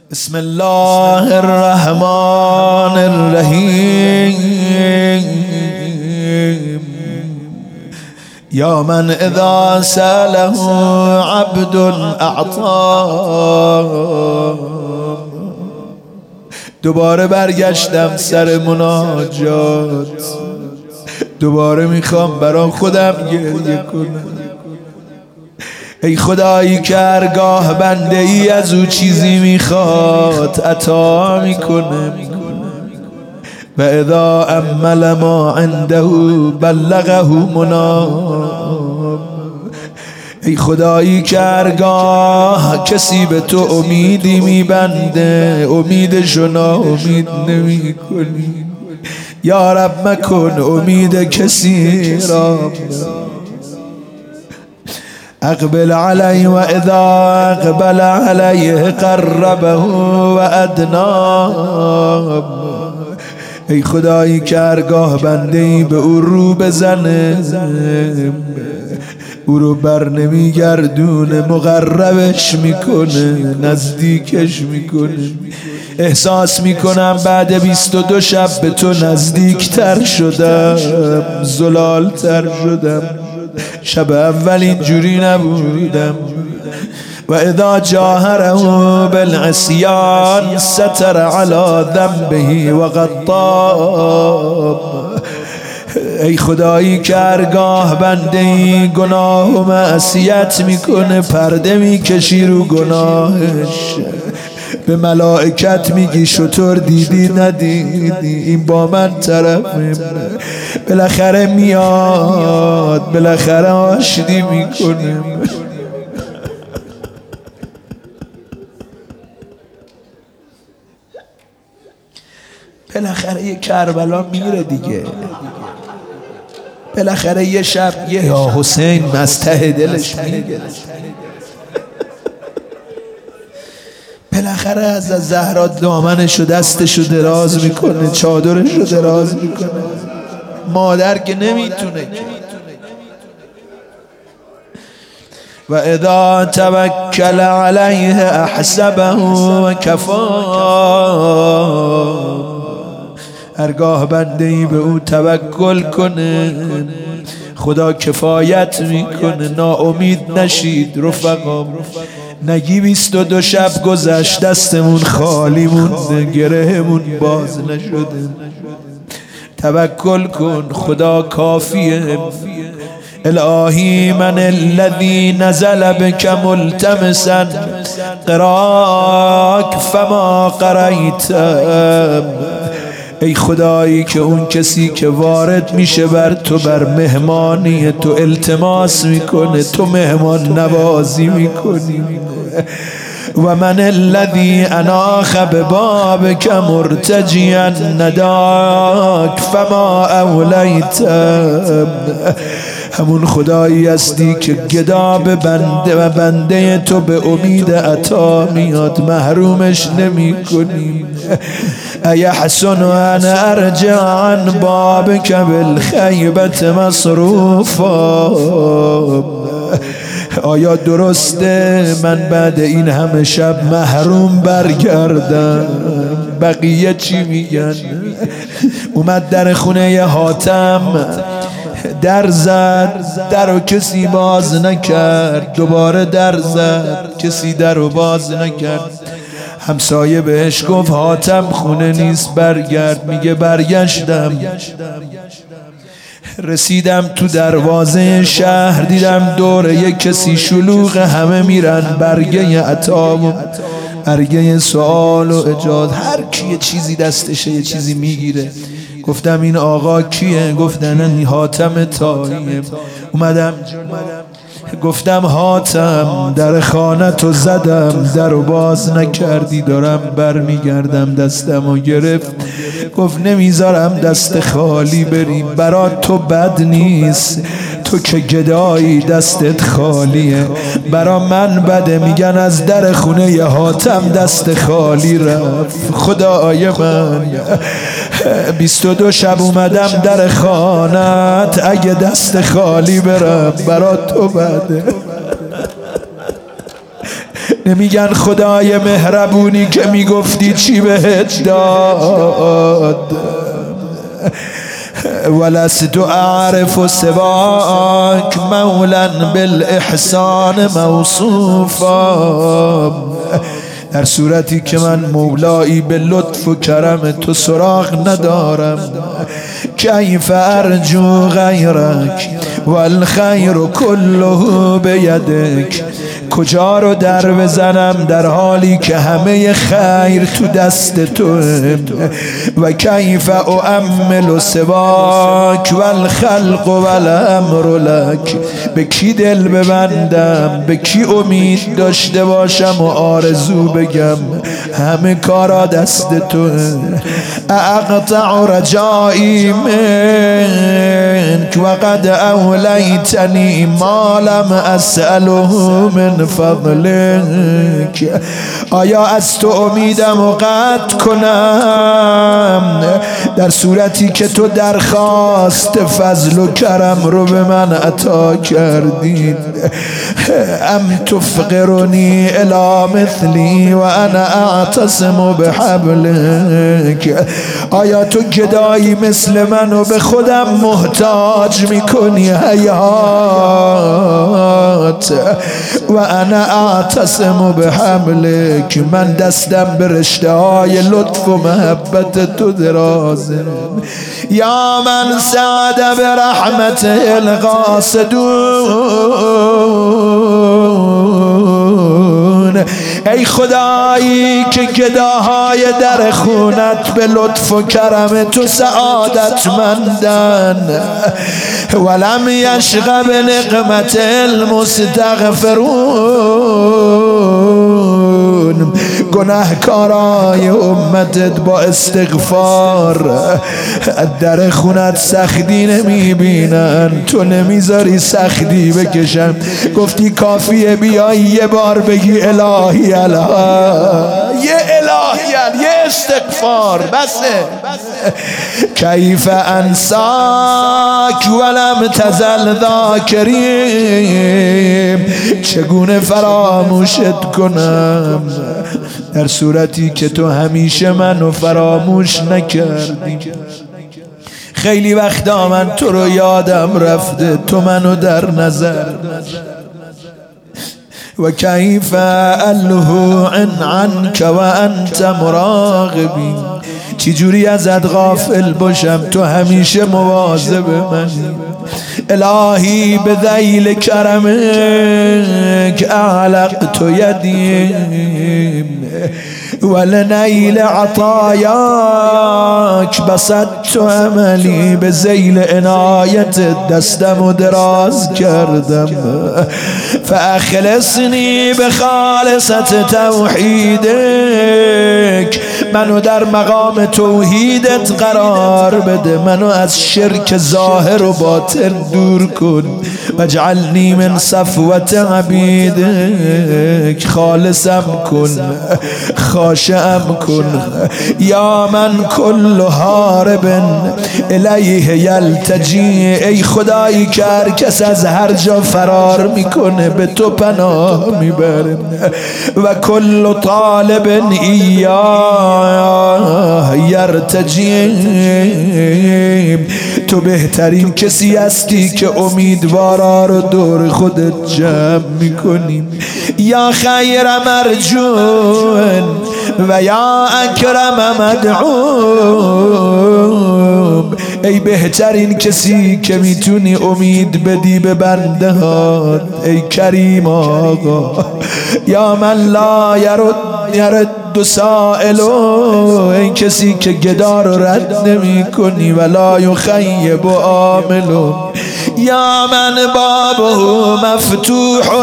بسم الله الرحمن الرحیم یا من اذا سأله عبد اعطا. دوباره برگشتم سر مناجات، دوباره میخوام برای خودم گریه کنم. ای خدایی که هرگاه بنده ای از او چیزی میخواد عطا میکنه، و اذا امل ما عنده بلغه منام. ای خدایی که هرگاه کسی به تو امیدی میبنده امیدشو ناامید نمی کنی. یا رب مکن امید کسی را. اقبل علی و اذا اقبل علیه قربه و ادنا. ای خدایی که هرگاه بنده‌ای به او رو بزنه او رو بر نمیگردونه، مقربش میکنه، نزدیکش میکنه. احساس میکنم بعد 22 شب به تو نزدیکتر شدم، زلالتر شدم. شب اول اینجوری نبودم. و اذا جاهره بالعصیان ستر علی ذنبه و غطا. ای خدایی که هرگاه بنده‌ای گناه و معصیت میکنه پرده میکشی رو گناهش، به ملائکت میگی شطور دیدی ندیدی، این با من طرفه. بالاخره میاد، بالاخره آشتی میکنه. بالاخره یه کربلا میره دیگه. بالاخره یه شب یه یا حسین از ته دلش میگه. بالاخره از زهرا دامنشو دستشو دراز میکنه، چادرشو دراز میکنه. مادر که نمیتونه. و اذا توکل علیه احسبه و کفا. هرگاه بنده‌ای به او توکل کنه خدا کفایت میکنه. ناامید نشید رفقا. نگی 22 شب گذشت دستمون خالی مونده، گرهمون باز نشده. توکل کن، خدا کافیه. الهی من الذی نزل بک ملتمسا قراک فما قریتم. ای خدایی که اون کسی که وارد میشه بر تو، بر مهمانی تو التماس میکنه، تو مهمان نوازی میکنی. و من الذی اناخ ببابک مرتجیا نداک فما اولیتم. همون خدایی هستی که گدا به بنده و بنده تو به امید عطا میاد، محرومش نمی کنی. ایحسن ان ارجع عن بابک بالخیبت مصروفا. آیا درسته من بعد این همه شب محروم برگردم؟ بقیه چی میگن؟ اومد در خونه حاتم در زد، در و کسی باز نکرد. دوباره در زد، کسی در و باز نکرد. همسایه بهش گفت حاتم خونه نیست برگرد. میگه برگشتم، رسیدم تو دروازه شهر، دیدم دور یک کسی شلوغ، همه میرن برگه عطا و برگه سوال و اجازه. هر کی یه چیزی دستشه یه چیزی میگیره. گفتم این آقا کیه؟ گفتن این حاتم طاییه. اومدم گفتم حاتم در خانه تو زدم، در و باز نکردی، دارم برمیگردم. دستم و گرفت گفت نمیذارم دست خالی بریم، برات تو بد نیست، تو که گدایی دستت خالیه، برا من بده. میگن از در خونه ی حاتم دست خالی رفت. خدای من 22 شب اومدم در خانت، اگه دست خالی برم برا تو بده. نمیگن خدای مهربونی که میگفتی چی بهت داد؟ ولست اعرف سواک مولا بالاحسان موصوفا، در صورتی که من مولایی به لطف و کرم تو سراغ ندارم. کیف ارجو غیرک والخیر کله بیدک، کجا رو در بزنم در حالی که همه خیر تو دست تو. و کیف اؤمل سواک والخلق والامر لک، به کی دل ببندم، به کی امید داشته باشم و آرزو بگم، همه کارا دست تو. اقطع رجایی منک وقد اولیتنی ما لم اسأله من فضلک، آیا از تو امیدم و قطع کنم در صورتی که تو درخواست فضل و کرم رو به من عطا کردی؟ ام تفقرنی الی مثلی و انا اعتصم بحبلک، آیا تو گدایی مثل منو به خودم محتاج میکنی حیات؟ و انا اعتصم بحبلک، من دستم به رشته های لطف و محبت تو درازه. یا من سعد برحمت القاصدون، ای خدایی که گداهای در خونت به لطف و کرم تو سعادت مندن. ولم یشغ بنقمت المستغفرون، گناهکارای امتت با استغفار در خونت سختی نمیبینن، تو نمیذاری سختی بکشن. گفتی کافیه بیایی یه بار بگی الهی الهی، یه الهی یه استغفار بسه. کیف انساک ولم تزل ذاکریم، چگونه فراموشت کنم در صورتی که تو همیشه منو فراموش نکردی. خیلی وقتا من تو رو یادم رفته، تو منو در نظر. و کیف الهو عنک و انت مراقبی، چی جوری ازت غافل باشم تو همیشه مواظب منی. الهی به ذیل کرمک اعلقت یدی ولنیل عطایاک بسطت عملی، به ذیل عنایت دستم و دراز کردم. فاخلصنی بخالصت توحیدک، منو در مقام توحیدت قرار بده، منو از شرک ظاهر و باطن دور کن. واجعلنی من صفوت عبیدک، خالصم کن، خاشعم کن. یا من کل هارب الیه یلتجی، ای خدایی که هر کس از هر جا فرار میکنه به تو پناه میبره. و کل طالب ایاه یرتجی، تو بهترین کسی هستی که امیدوارا رو دور خودت جمع میکنی. یا خیر مرجون و یا اکرم مدعوم، ای بهترین کسی که میتونی امید بدی به بنده ها، ای کریم آقا. یا من لا یرد سائلو، ای کسی که گدا رو رد نمی کنی. ولا یخیب عاملو، یا من بابه مفتوح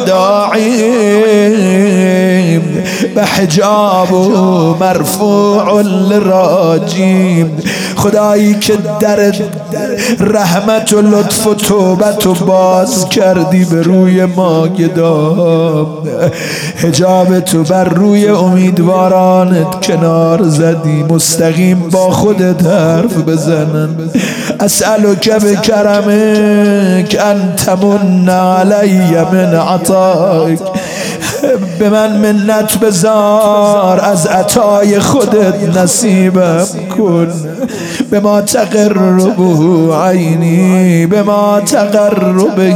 لداعیم و حجابه مرفوع لراجیم. خدایی که در رحمت و لطف و توبت و باز کردی به روی ما گدا، حجاب تو بر روی امیدوارانت کنار زدی، مستقیم با خودت حرف بزنن. اسألک بکرمک ان تمن علی من عطائک، به من منت بذار، از عطای خودت نصیبم کن. به ما تقربه عینی، به ما تقربه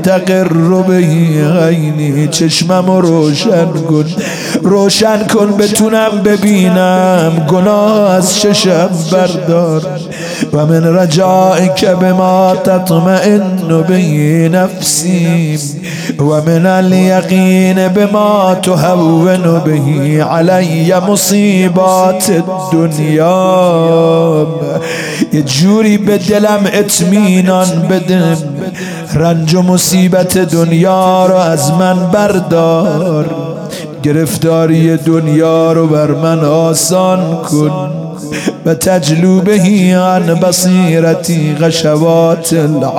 عینی. چشممو روشن کن، روشن کن بتونم ببینم، گناه از چشم بردار. و من رجائک بما تطمئن به نفسی و من الیقین بما تهون به علی مصیبات الدنیا. یه جوری به دلم اطمینان بده، رنج و مصیبت دنیا رو از من بردار، گرفتاری دنیا رو بر من آسان کن. و تجلو بهی عن بصیرتی غشوات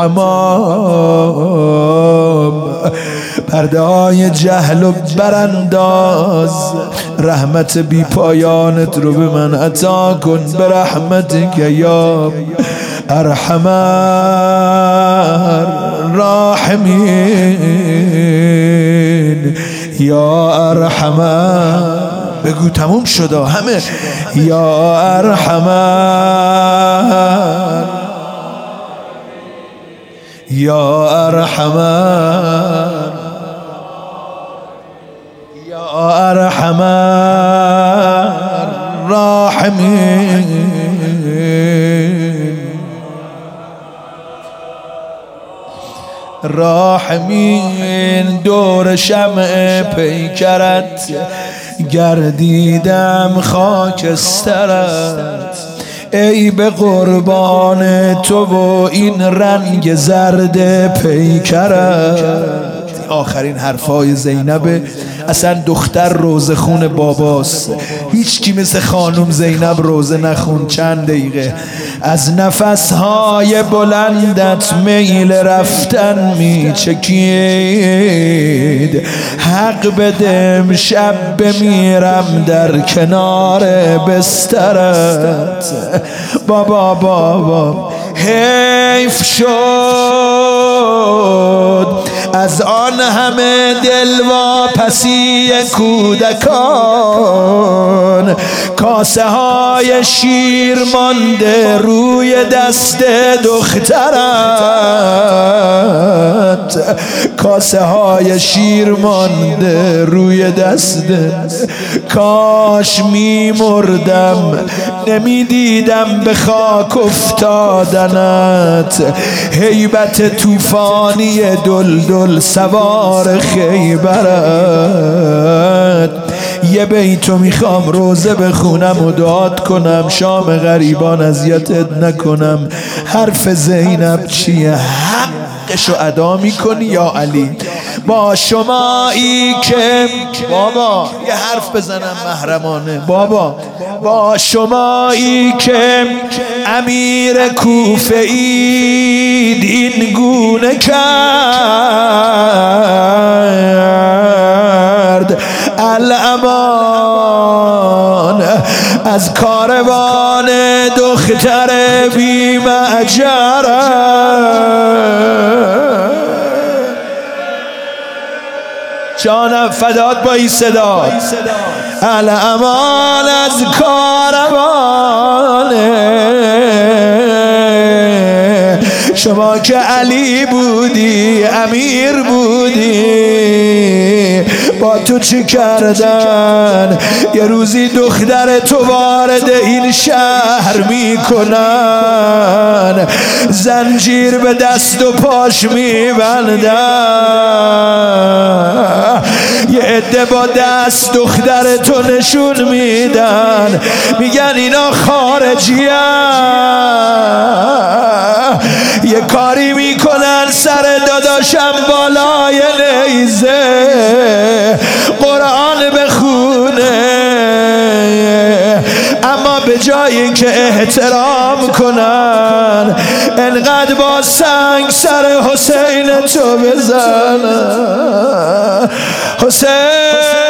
العمام. پرده های جهل و برانداز، رحمت بی پایانت رو به من عطا کن. به رحمتک یا ارحم الراحمین، یا ارحم. بگو تموم شده همه. یا ارحم، یا ارحم، یا ارحم الراحمین. راحمین دور شمع پیکرت گردیدم خاکسترت، ای به قربان تو و این رنگ زرد پیکرت. آخرین حرفای زینب، اصلا دختر روزه خون باباست، هیچ کی مثل خانم زینب روزه نخون چند دقیقه. از نفسهای بلندت میل رفتن می چکید، حق بده امشب بمیرم در کنار بسترت. بابا بابا حیف شد از آن همه دلواپسی کودکان، کاسه های شیر مانده روی دست دخترت، کاسه های شیر مانده روی دست. کاش می مردم نمی دیدم به خاک افتادنت، هیبت طوفانی دلدل سوار خیبرت. یه بیتو میخوام روزه بخونم و دعات کنم، شام غریبان اذیتت نکنم. حرف زینب چیه؟ حقشو ادا میکنی یا علی؟ با شمایی که بابا یه حرف بزنم محرمانه، بابا با شمایی که امیر کوفه اید این گونه کرد، الامان از کاروان دختر بی معجرت. جانم فدات با این صدا، الامان از کاروان. شما که علی بودی، امیر بودی، با تو چی کردن؟ یه روزی دختر تو وارد این شهر میکنن، زنجیر به دست و پاش میبندن، یه عده با دست دختر تو نشون میدن، میگن اینا خارجی هن. یه کاری میکنن سر داداشم بالای نیزه قرآن بخونه، اما به جای اینکه احترام کنن انقدر با سنگ سر حسین تو بزنن. حسین